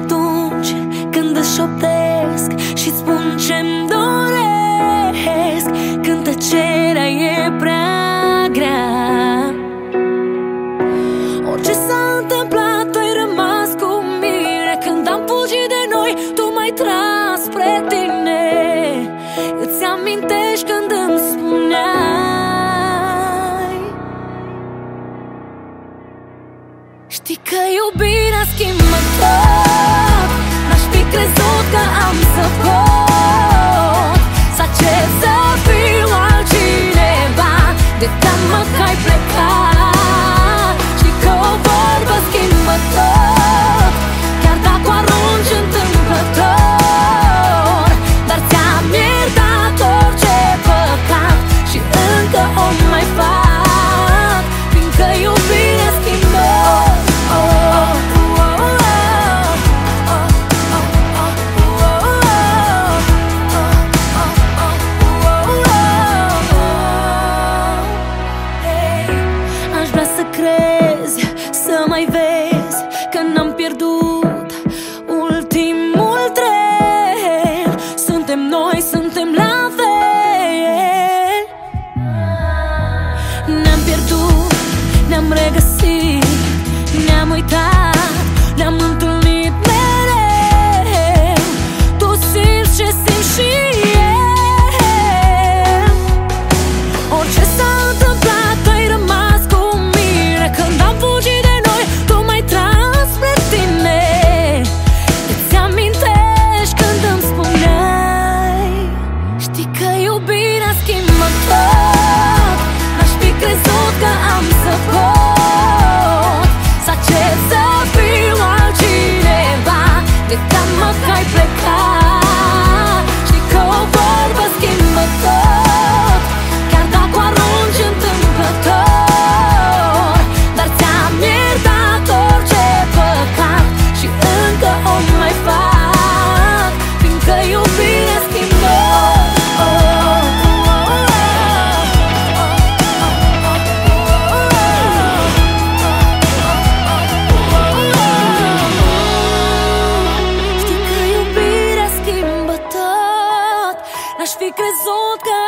atunci când îți șoptesc și-ți spun ce-mi doresc, când tăcerea e prea grea. Orice s-a întâmplat, tu ai rămas cu mine. Când am fugit de noi, tu m-ai tras spre tine. Îți amintești când îmi spuneai: știi că iubirea schimbă tot. N-aș fi crezut că am să pot să accept să fiu altcineva, de teamă că ai plecat. Știi că o vorbă schimbă tot, chiar dacă o arunci întâmplător. Dar ți-am iertat orice păcat și încă o mai fac, fiindcă iubirea schimbă. Aș vrea să crezi, să mai vezi că n-am pierdut ultimul tren. Suntem noi, suntem la fel. Ne-am pierdut, ne-am regăsit, ne-am uitat, ne-am întâlnit mereu. Tu simți ce simt și eu. Orice s-a întâmplat, tu ai rămas cu mine. Când am fugit de noi, tu m-ai tras spre tine. Îți amintești când îmi spuneai: știi că iubirea schimbă tot. N-aș fi crezut că am să pot să accept să fiu altcineva, de teamă că ai plecat. Știi că o vorbă schimbă tot, chiar dacă o arunci întâmplător. Dar ți-am iertat orice păcat și încă o mai fac, fiindcă iubirea schimbă. Știi că iubirea schimbă tot. N-aș fi crezut că